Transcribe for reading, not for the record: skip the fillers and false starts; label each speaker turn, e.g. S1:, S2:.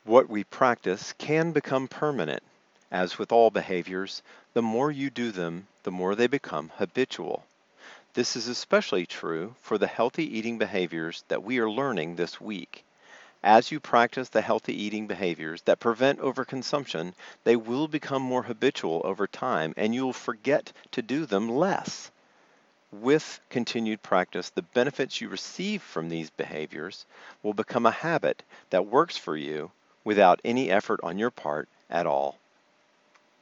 S1: What we practice can become permanent. As with all behaviors, the more you do them, the more they become habitual. This is especially true for the healthy eating behaviors that we are learning this week. As you practice the healthy eating behaviors that prevent overconsumption, they will become more habitual over time and you'll forget to do them less. With continued practice, the benefits you receive from these behaviors will become a habit that works for you without any effort on your part at all.